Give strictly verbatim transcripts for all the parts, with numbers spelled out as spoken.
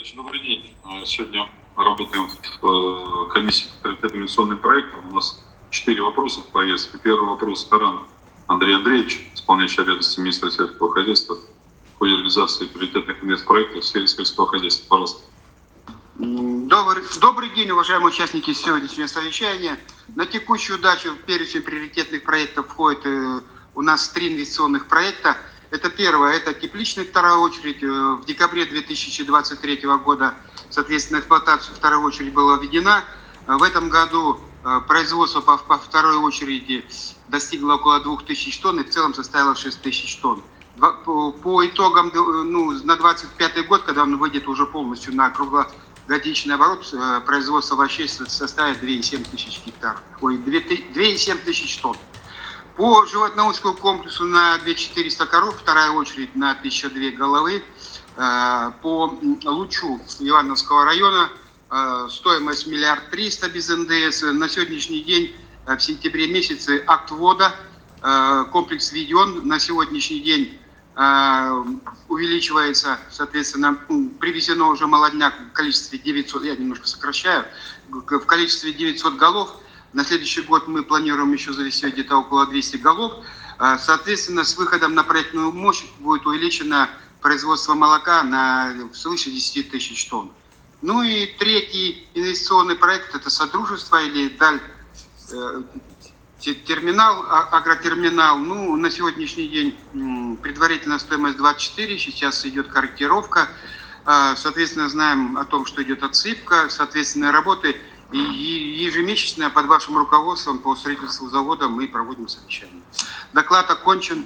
Значит, добрый день. Сегодня работаем в комиссии по приоритетным инвестиционным проектам. У нас четыре вопроса в повестке. Первый вопрос Таран Андрей Андреевич, исполняющий обязанности министра сельского хозяйства в ходе реализации приоритетных инвестпроектов в сфере сельского хозяйства. Пожалуйста. Добрый, добрый день, уважаемые участники сегодняшнего совещания. На текущую дачу в перечень приоритетных проектов входит э, у нас три инвестиционных проекта. Это первое, это тепличная, вторая очередь. В декабре две тысячи двадцать третьего года, соответственно, эксплуатация второй очередь была введена. В этом году производство по, по второй очереди достигло около двух тысяч тонн и в целом составило шесть тысяч тонн. По, по итогам ну, на двадцать пятый год, когда он выйдет уже полностью на круглогодичный оборот, производство овощей составит две и семь тысяч гектаров. Ой, две и семь тысяч тонн. По животноводческому комплексу на две тысячи четыреста коров, вторая очередь на тысяча две головы. По Лучу Ивановского района стоимость миллиард триста без эн дэ эс. На сегодняшний день, в сентябре месяце, акт ввода, комплекс введен. На сегодняшний день увеличивается, соответственно, привезено уже молодняк в количестве девятьсот, я немножко сокращаю, в количестве девятьсот голов. На следующий год мы планируем еще завести где-то около двухсот голов. Соответственно, с выходом на проектную мощь будет увеличено производство молока на свыше десяти тысяч тонн. Ну и третий инвестиционный проект – это Содружество или Даль э, терминал, агротерминал. Ну, на сегодняшний день предварительная стоимость двадцать четыре, сейчас идет корректировка. Соответственно, знаем о том, что идет отсыпка, соответственно, работы. И ежемесячно под вашим руководством по строительству завода мы проводим совещание. Доклад окончен.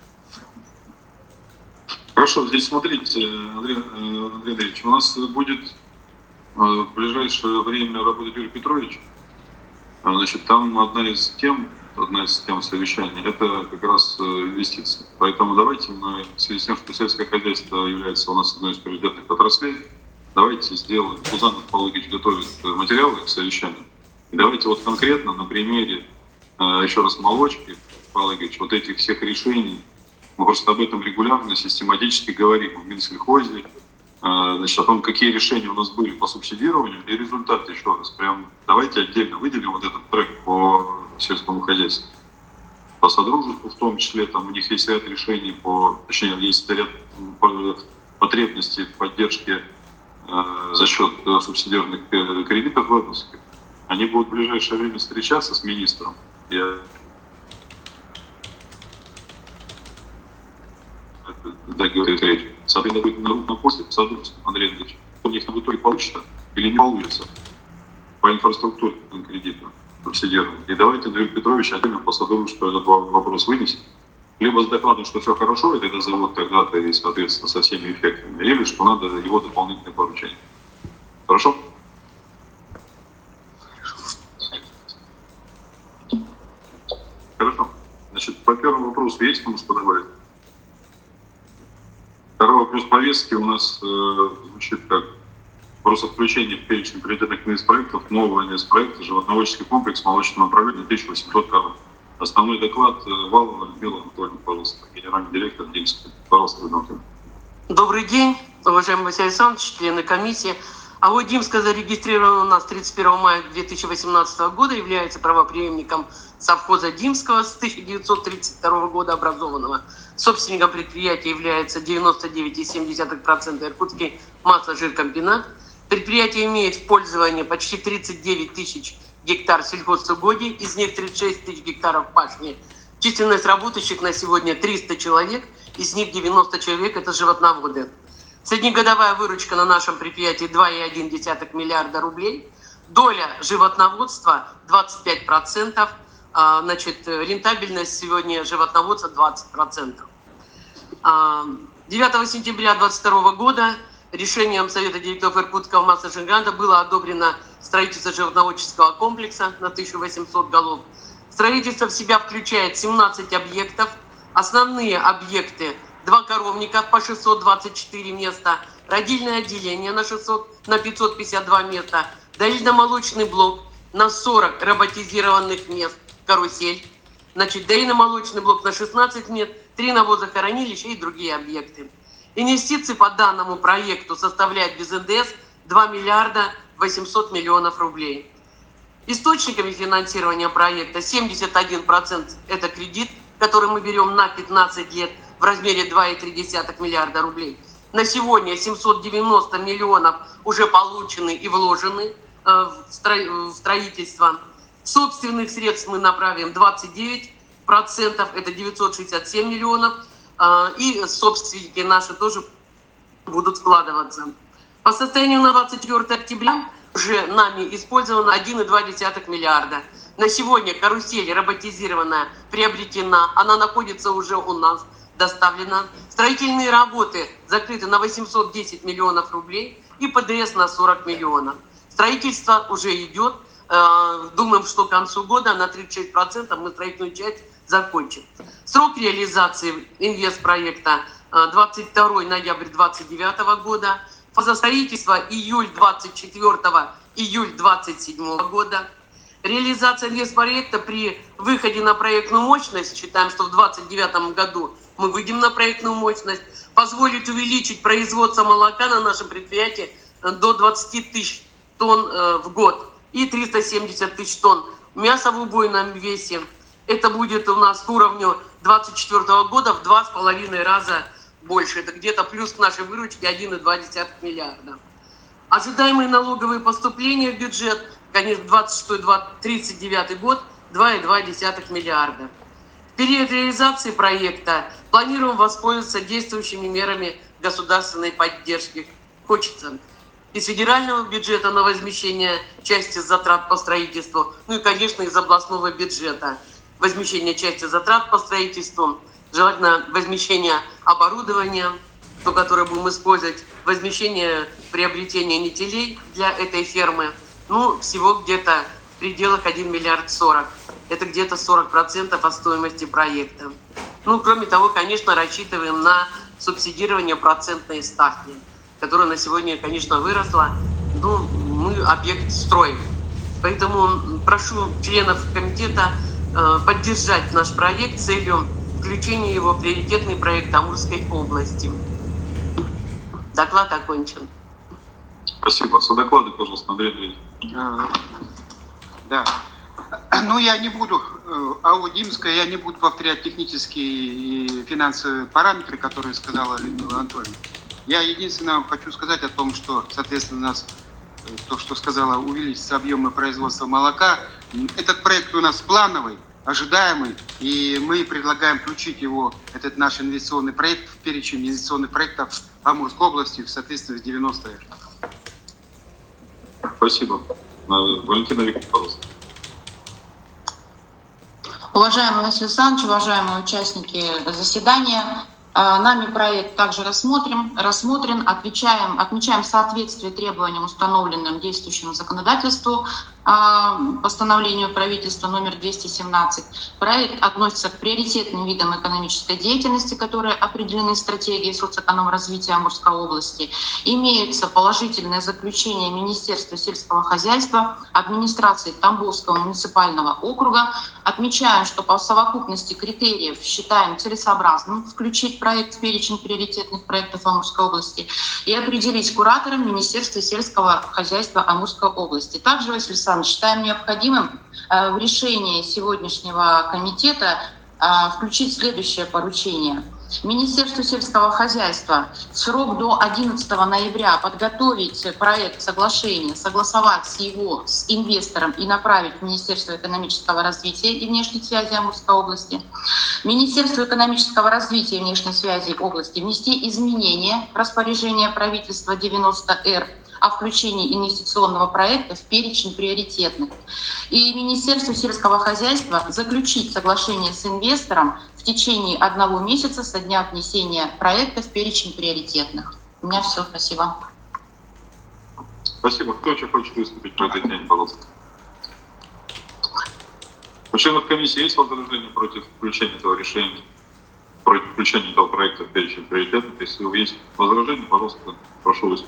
Хорошо, здесь смотрите, Андрей, Андрей Андреевич, у нас будет в ближайшее время работать Юрий Петрович. Значит, там одна из тем, одна из тем совещания, это как раз инвестиции. Поэтому давайте мы, в связи с тем, что сельское хозяйство является у нас одной из приоритетных отраслей, давайте сделаем, Пузанов Павел Ильич готовит материалы к совещанию. И давайте вот конкретно на примере, еще раз, молочки, Павел Ильич, вот этих всех решений, мы просто об этом регулярно, систематически говорим в Минсельхозе, значит, о том, какие решения у нас были по субсидированию и результаты, еще раз, прям давайте отдельно выделим вот этот трек по сельскому хозяйству. По Содружеству в том числе, там у них есть ряд решений, по, точнее, есть ряд потребностей в поддержке за счет субсидированных кредитов выпуска. Они будут в ближайшее время встречаться с министром. Я... Да, говорит речь. Соответственно, будет на, на после Содружества, Андрей Андреевич. У них в итоге получится или не получится по инфраструктурным кредитам субсидированным. И давайте Андрей Петрович отдельно по Содружеству этот вопрос вынесет. Либо с докладом, что все хорошо, и тогда завод тогда-то и, соответственно, со всеми эффектами. Или что надо его дополнительное поручение. Хорошо? Хорошо. Значит, по первому вопросу есть кому что добавить? Второй вопрос повестки у нас э, звучит как просто включение в перечень приоритетных инвестпроектов нового инвестпроекта животноводческий комплекс молочного направления тысяча восемьсот коров. Основной доклад Валова Людмила Анатольевна, пожалуйста, генеральный директор Димской. Пожалуйста, Людмила. Добрый день, уважаемый Василий Александрович, члены комиссии. АО «Димская» зарегистрирована у нас тридцать первого мая две тысячи восемнадцатого года, является правопреемником совхоза Димского с тысяча девятьсот тридцать второго года образованного. Собственником предприятия является девяносто девять целых семь десятых процента Иркутский масло-жиркомбинат. Предприятие имеет в пользовании почти тридцать девять тысяч гектар сельхозугодий, из них тридцать шесть тысяч гектаров пашни. Численность работающих на сегодня триста человек, из них девяносто человек – это животноводы. Среднегодовая выручка на нашем предприятии два и одна десятых миллиарда рублей. Доля животноводства двадцать пять процентов, значит, рентабельность сегодня животноводства двадцать процентов. девятого сентября две тысячи двадцать второго года решением Совета директоров Иркутского масло-жиркомбината было одобрено строительство животноводческого комплекса на тысячу восемьсот голов. Строительство в себя включает семнадцать объектов. Основные объекты – два коровника по шестьсот двадцать четыре места, родильное отделение на, шестьсот, на пятьсот пятьдесят два места, доильно-молочный блок на сорок роботизированных мест, карусель, значит, доильно-молочный блок на шестнадцать мест, три навозохранилища и другие объекты. Инвестиции по данному проекту составляют без эн дэ эс два миллиарда восемьсот миллионов рублей. Источниками финансирования проекта семьдесят один процент это кредит, который мы берем на пятнадцать лет в размере два и три десятых миллиарда рублей. На сегодня семьсот девяносто миллионов уже получены и вложены в строительство. Собственных средств мы направим двадцать девять процентов, это девятьсот шестьдесят семь миллионов, и собственники наши тоже будут вкладываться. По состоянию на двадцать четвёртое октября уже нами использовано один и два десятых миллиарда. На сегодня карусель роботизированная приобретена, она находится уже у нас, доставлена. Строительные работы закрыты на восемьсот десять миллионов рублей и пэ дэ эс на сорок миллионов. Строительство уже идет. Думаем, что к концу года на тридцать шесть процентов мы строительную часть закончим. Срок реализации инвестпроекта двадцать второе ноября двадцать девятого года. Фаза строительства июль двадцать четвёртого, июль двадцать седьмого года. Реализация инвестпроекта при выходе на проектную мощность, считаем, что в двадцать девятом году мы выйдем на проектную мощность, позволит увеличить производство молока на нашем предприятии до двадцати тысяч тонн в год и триста семьдесят тысяч тонн мяса в убойном весе. Это будет у нас к уровню двадцать четвёртого года в два с половиной раза больше. Это где-то плюс к нашей выручке один и два десятых миллиарда. Ожидаемые налоговые поступления в бюджет, конечно, двадцать шестой — тридцать девятый год два и два десятых миллиарда. В период реализации проекта планируем воспользоваться действующими мерами государственной поддержки. Хочется из федерального бюджета на возмещение части затрат по строительству, ну и, конечно, из областного бюджета возмещение части затрат по строительству, желательно возмещение оборудования, то, которое будем использовать, возмещение приобретения нетелей для этой фермы, ну, всего где-то в пределах один миллиард сорок. Это где-то сорок процентов от стоимости проекта. Ну, кроме того, конечно, рассчитываем на субсидирование процентной ставки, которая на сегодня, конечно, выросла. Ну, мы объект строим. Поэтому прошу членов комитета э, поддержать наш проект с целью включения его в приоритетный проект Амурской области. Доклад окончен. Спасибо. Содоклады, пожалуйста, Андрей Андреевич. Да. Ну, я не буду, АО «Димская», я не буду повторять технические и финансовые параметры, которые сказала Людмила Анатольевна. Я единственное хочу сказать о том, что, соответственно, у нас, то, что сказала, увеличится объемы производства молока. Этот проект у нас плановый, ожидаемый, и мы предлагаем включить его, этот наш инвестиционный проект, в перечень инвестиционных проектов Амурской области в соответствии с девяносто эр. Спасибо. Валентина Викторовна, пожалуйста. Уважаемый Василий Александрович, уважаемые участники заседания, нами проект также рассмотрен, рассмотрен отвечаем, отмечаем соответствие требованиям, установленным действующему законодательству, постановлению правительства номер двести семнадцать. Проект относится к приоритетным видам экономической деятельности, которые определены стратегией соцэкономразвития Амурской области. Имеются положительное заключение Министерства сельского хозяйства, администрации Тамбовского муниципального округа. Отмечаем, что по совокупности критериев считаем целесообразным включить проект в перечень приоритетных проектов Амурской области и определить куратором Министерства сельского хозяйства Амурской области. Также, Василий Александрович, считаем необходимым в решении сегодняшнего комитета включить следующее поручение. Министерству сельского хозяйства в срок до одиннадцатого ноября подготовить проект соглашения, согласовать его с инвестором и направить в Министерство экономического развития и внешней связи Амурской области. Министерству экономического развития и внешней связи области внести изменения в распоряжение правительства девяносто эр о включении инвестиционного проекта в перечень приоритетных. И Министерству сельского хозяйства заключить соглашение с инвестором в течение одного месяца со дня внесения проекта в перечень приоритетных. У меня все. Спасибо. Спасибо. Кто еще хочет выступить по этой теме, пожалуйста? У членов комиссии есть возражения против включения этого решения, против включения этого проекта в перечень приоритетных? Если есть возражения, пожалуйста, прошу выступить.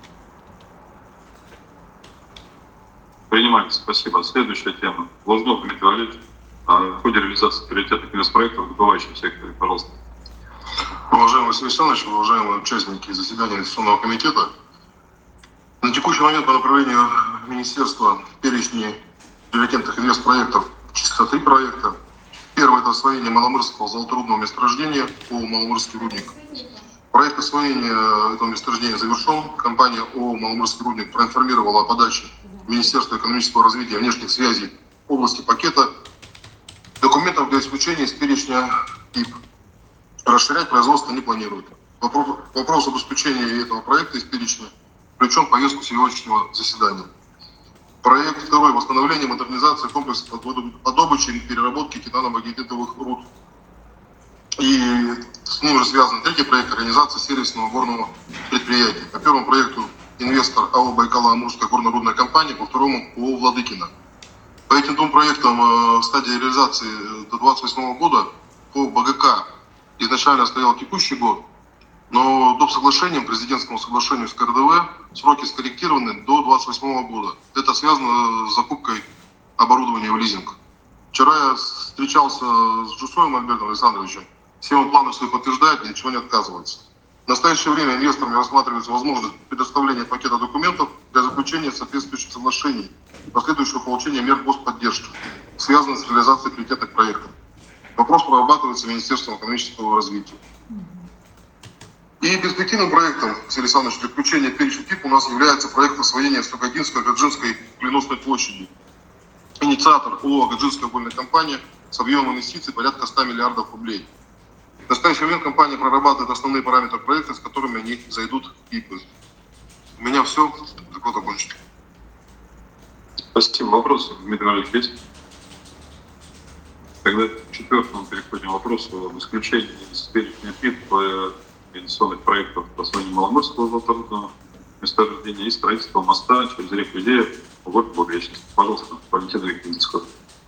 Принимается, спасибо. Следующая тема. Лознов Дмитрий Валерьевич. В ходе реализации приоритетных инвестпроектов в добывающем секторе, пожалуйста. Уважаемый Василий Александрович, уважаемые участники заседания Инвестиционного комитета, на текущий момент по направлению Министерства в перечне приоритетных инвестпроектов числится три проекта. Первый – это освоение Маломырского золоторудного месторождения ООО «Маломырский рудник». Проект освоения этого месторождения завершен. Компания ООО «Маломырский рудник» проинформировала о подаче Министерства экономического развития и внешних связей в области пакета документов для исключения из перечня ИП. Расширять производство не планирует. Вопрос, вопрос об исключении этого проекта из перечня включен в повестку сегодняшнего заседания. Проект второй – восстановление и модернизация комплекса по добыче и переработке титано-магнетитовых руд. И с ним же связан третий проект – организация сервисного горного предприятия. По первому проекту инвестор АО «Байкало-Амурская горно-рудная компания», по второму ООО «Владыкина». По этим двум проектам в стадии реализации до две тысячи двадцать восьмого года по БГК изначально стоял текущий год, но доп. Соглашением, президентскому соглашению с КРДВ, сроки скорректированы до две тысячи двадцать восьмого года. Это связано с закупкой оборудования в лизинг. Вчера я встречался с Джусоем Альбертом Александровичем. Все он планы свои подтверждает, ничего не отказывается. В настоящее время инвесторами рассматривается возможность предоставления пакета документов для заключения соответствующих соглашений и последующего получения мер господдержки, связанных с реализацией приоритетных проектов. Вопрос прорабатывается Министерством экономического развития. И перспективным проектом, Василий Александрович, для включения в перечень ТИП у нас является проект освоения Стокодинской-Гаджинской пленосной площади. Инициатор ООО «Гаджинская угольная компания» с объемом инвестиций порядка ста миллиардов рублей. В настоящий момент компания прорабатывает основные параметры проекта, с которыми они зайдут в ИПы. У меня все. Доклад окончен. Спасибо. Вопрос, Дмитрий Валерьевич, есть? Тогда к четвертому переходим к вопросу об исключении из перечня ПИП по инвестиционных проектов по освоению Маломырского золоторудного месторождения и строительства моста через реку Идея в город Благовещенск. Пожалуйста, Валентина Викторовна.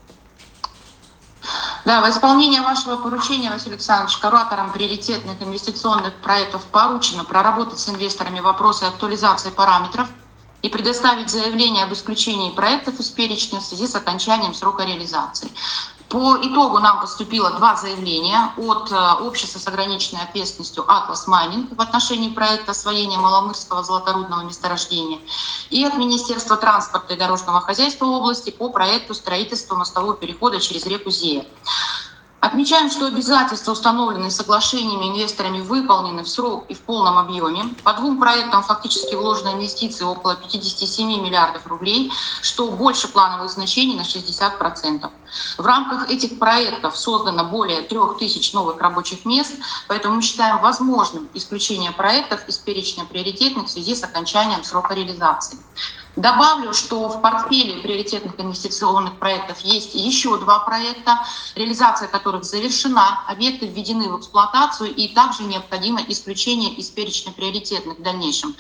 Да, в исполнение вашего поручения, Василий Александрович, кураторам приоритетных инвестиционных проектов поручено проработать с инвесторами вопросы актуализации параметров и предоставить заявление об исключении проектов из перечня в связи с окончанием срока реализации. По итогу нам поступило два заявления от общества с ограниченной ответственностью «Атлас Майнинг» в отношении проекта освоения Маломырского золоторудного месторождения и от Министерства транспорта и дорожного хозяйства области по проекту строительства мостового перехода через реку Зея. Отмечаем, что обязательства, установленные соглашениями инвесторами, выполнены в срок и в полном объеме. По двум проектам фактически вложено инвестиции около пятидесяти семи миллиардов рублей, что больше плановых значений на шестьдесят процентов. В рамках этих проектов создано более трех тысяч новых рабочих мест, поэтому мы считаем возможным исключение проектов из перечня приоритетных в связи с окончанием срока реализации. Добавлю, что в портфеле приоритетных инвестиционных проектов есть еще два проекта, реализация которых завершена, объекты введены в эксплуатацию и также необходимо исключение из перечня приоритетных в дальнейшем.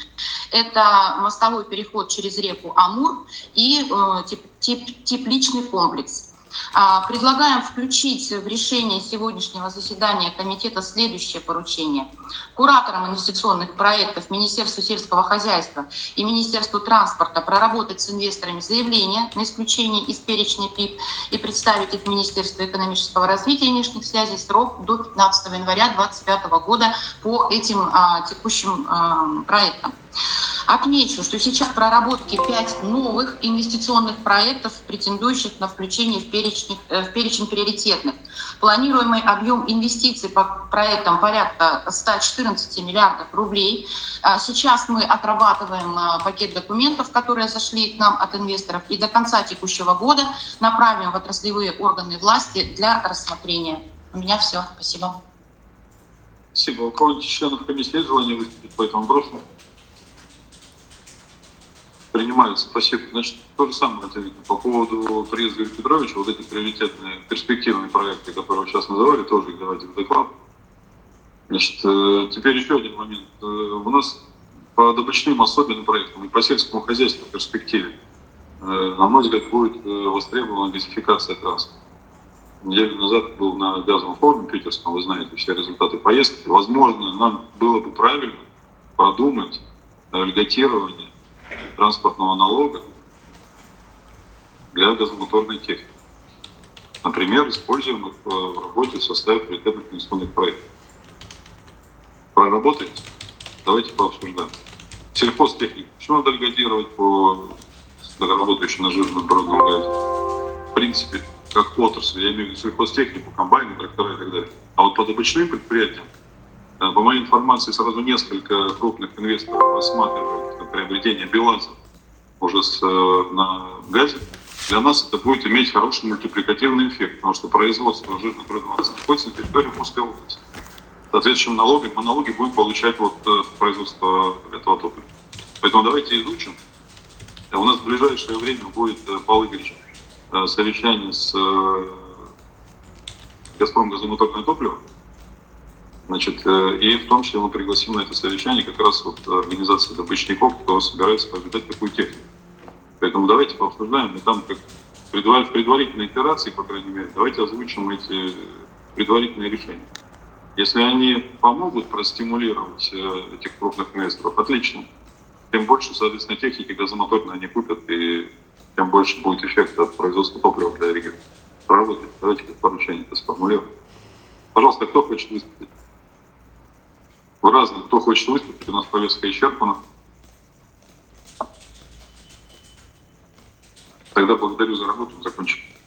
Это мостовой переход через реку Амур и э, теп, теп, тепличный комплекс. Предлагаем включить в решение сегодняшнего заседания комитета следующее поручение. Кураторам инвестиционных проектов Министерству сельского хозяйства и Министерству транспорта проработать с инвесторами заявления на исключение из перечня ПИП и представить их в Министерство экономического развития и внешних связей срок до пятнадцатого января две тысячи двадцать пятого года по этим а, текущим а, проектам. Отмечу, что сейчас в проработке пять новых инвестиционных проектов, претендующих на включение в перечень, в перечень приоритетных. Планируемый объем инвестиций по проектам порядка ста четырнадцати миллиардов рублей. Сейчас мы отрабатываем пакет документов, которые зашли к нам от инвесторов, и до конца текущего года направим в отраслевые органы власти для рассмотрения. У меня все. Спасибо. Спасибо. У кого-нибудь членов комиссии есть желание выступить по этому вопросу? Принимается, спасибо. Значит, то же самое ответить по поводу приезда Юрия Петровича, вот эти приоритетные, перспективные проекты, которые вы сейчас называли, тоже их давайте в доклад. Значит, теперь еще один момент. У нас по добычным особенным проектам и по сельскому хозяйству в перспективе, на мой взгляд, будет востребована газификация транспорта. Неделю назад был на газовом форуме питерском, вы знаете все результаты поездки. Возможно, нам было бы правильно продумать льготирование транспортного налога для газомоторной техники. Например, используемых в работе в составе приоритетных инвестиционных проектов. проработаете, давайте пообсуждаем. Сельхозтехнику. Почему надо льготировать по работающим на жирном природном газе? В принципе, как отрасль, я имею в виду сельхозтехнику, комбайны, трактора и так далее. А вот по добычным предприятиям, по моей информации, сразу несколько крупных инвесторов рассматривают приобретение БелАЗов уже с, на газе. Для нас это будет иметь хороший мультипликативный эффект, потому что производство жирного природного газа находится на территории Московской области. Соответственно, налоги, мы налоги будем получать вот производство этого топлива. Поэтому давайте изучим. У нас в ближайшее время будет, Павел Игоревич, совещание с «Газпром» газомоторное топливо. Значит, и в том числе мы пригласим на это совещание как раз вот организации добычников, кто собирается приобретать такую технику. Поэтому давайте пообсуждаем, и там как предварительные операции, по крайней мере, давайте озвучим эти предварительные решения. Если они помогут простимулировать этих крупных инвесторов, отлично. Тем больше, соответственно, техники газомоторной они купят, и тем больше будет эффект от производства топлива для региона. Проработать. Давайте как поручение это сформулируем. Пожалуйста, кто хочет выступить? Вы разные. Кто хочет выступить? У нас повестка исчерпана. Тогда благодарю за работу. Закончим.